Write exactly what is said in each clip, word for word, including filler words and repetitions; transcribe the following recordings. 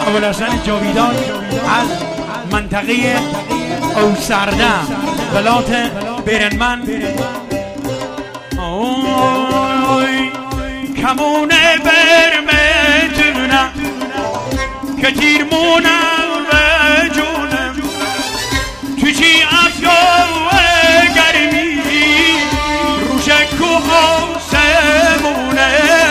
ابوالحسن جاویدان از منطقه اوسرده ولایت برنمن. اوی کمون برمتونم که تیرمونم و جونم تو چی افیاه گرمی روشکو آسمونه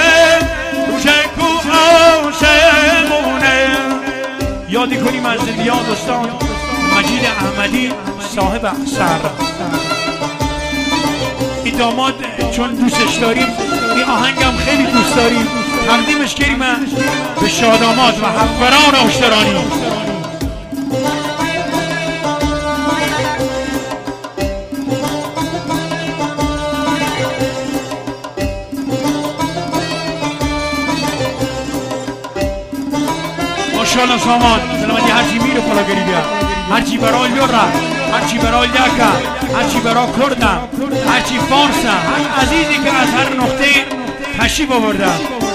روشکو آسمونه. یادی کنیم از زندیان دوستان مجید احمدی صاحب اثر. این داماد چون دوستش داریم این آهنگم خیلی دوست داریم تقدیمش کریم به شاداماد و حفران اشترانی. ماشاءالله سامان سلامتی هرچی میره پلاگری بیا هرچی برای لورا هرچی برای لکا هرچی برای کردم هرچی فارسم هر عزیزی که از هر نقطه تشریف آورده.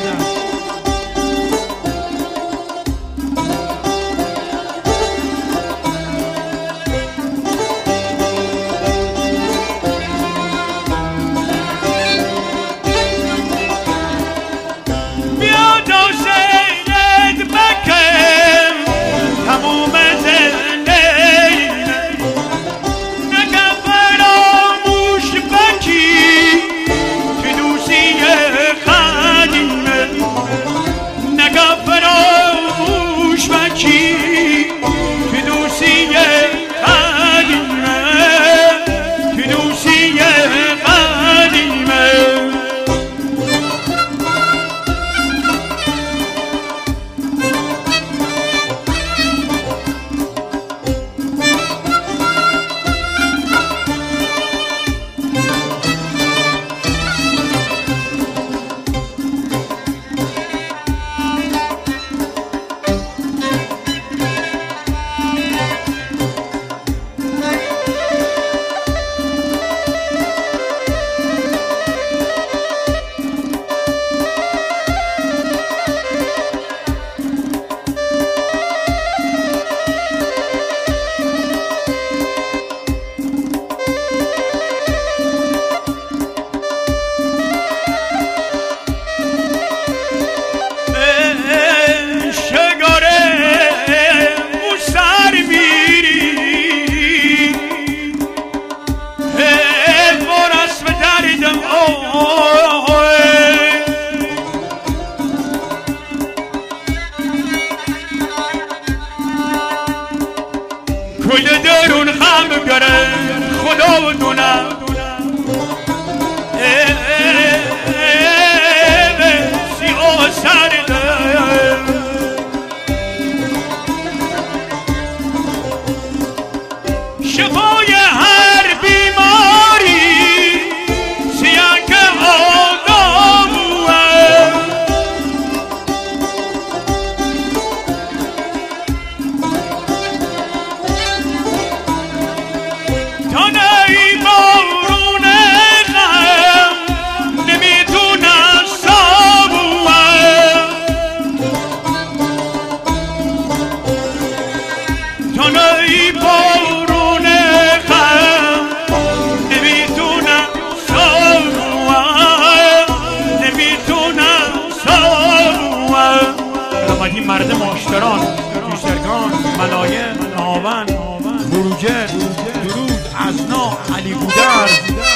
مرد ماشتران پیشترگان ملایم ناون بروجر درود ازنا علی گودرز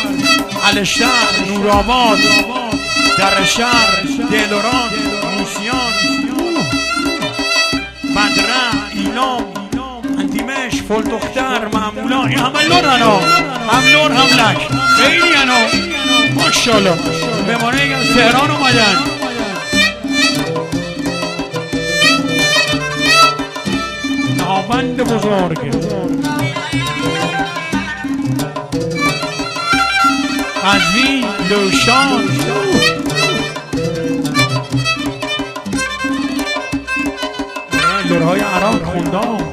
الشهر نورآباد درشهر دلوران موسیان بدره اینام اندیمش فلدختر معمولان این همه لور هنو هم لور هم لک خیلی هنو ماشالله بمانه یک از تهران اومدن. نامند بزرگ قزوین لوشان لورهای عراق خوندان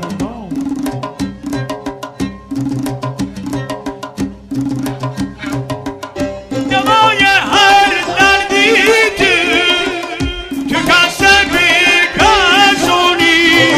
تو کسب کسونی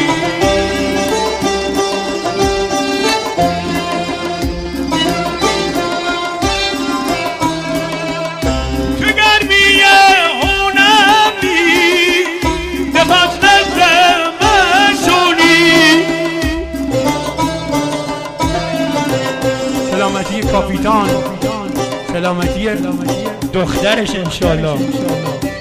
سلامتی کاپیتان، سلامتی دخترش انشالله.